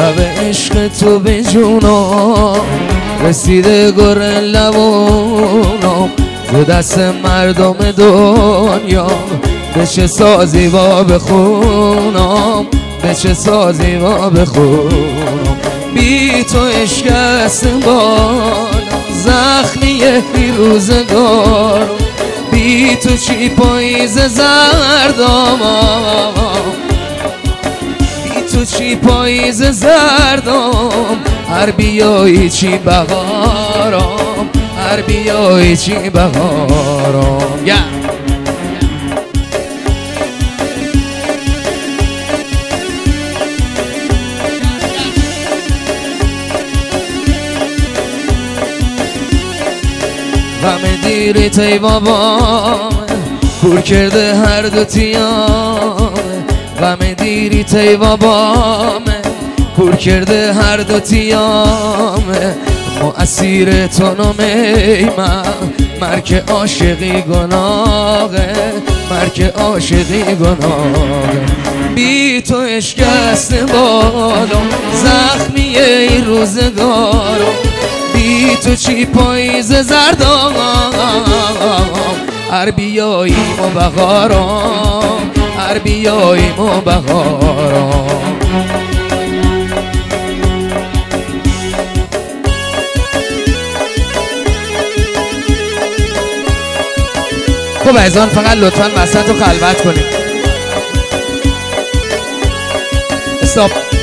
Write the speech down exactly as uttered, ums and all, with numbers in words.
لب عشق تو به جونم رسیده گر لبونم ز دست مردم دنیا به چه سازی با بخونم به چه سازی با بخونم بی تو اشکست بالا زخمی روزگار بی تو چی پاییز زردم بی تو چی پاییز زردم هر بیایی چی بهارم هر بیایی چی بهارم yeah. غم دیریت ای بابا کور کرده هر دو تیام غم دیریت ای بابا کور کرده هر دو تیام ما اسیر تنم ای من مرک عاشقی گناهه مرک عاشقی گناهه بی تو اشکست بالم زخمی ای روزگارم بی تو چی پاییز زردم هر بیاییم و بهارم هر بیاییم و بهارم خب ایزان فقط لطفاً وسط رو خلوت کنیم استاپ